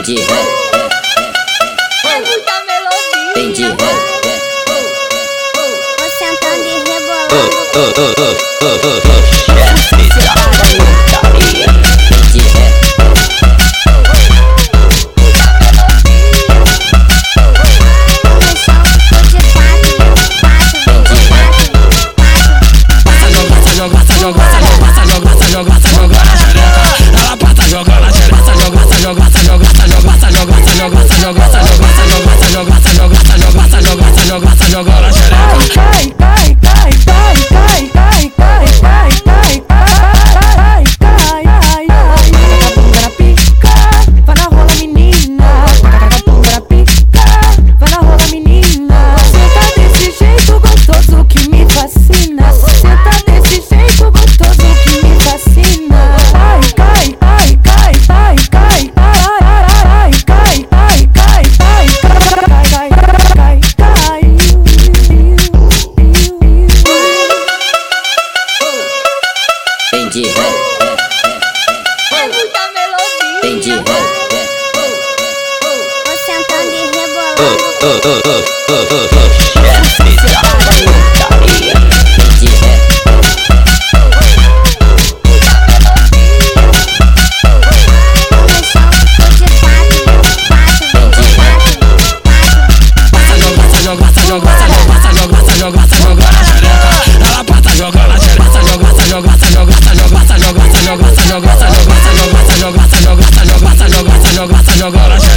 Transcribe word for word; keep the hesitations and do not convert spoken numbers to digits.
de ré, É muita melodia. vem de ré. Vou sentando e rebolando. Vem de ré. No chão ficou de quatro, quatro, Vem de ré. quatro. Joga, joga, joga, joga, joga, joga, joga na xereca. Ela passa jogando na xereca, joga, joga, joga, joga, joga, joga, joga, joga, joga, joga, joga, joga, joga na xereca. Cai, cai, cai, cai, cai, cai, cai, cai, cai, cai, cai, ai, ai. Taca a bunda na pica, vai na rola menina. Taca a bunda na pica, vai na rola menina. Senta desse jeito gostoso que me fascina. Senta desse jeito gostoso que me fascina. Ai, cai, ai, cai, ai, cai, ai, ai, cai, ai, cai, ai, cai, cai, cai, cai. Vem de ré, É muita melodia. vem de ré. Vou sentando e rebolando. Vem de ré. No chão ficou de quatro, quatro, Joga, joga, joga, joga, joga, joga na xereca. Ela passa jogando na xereca, joga, joga, joga, joga, joga, joga, joga, joga, joga, joga, joga na xereca.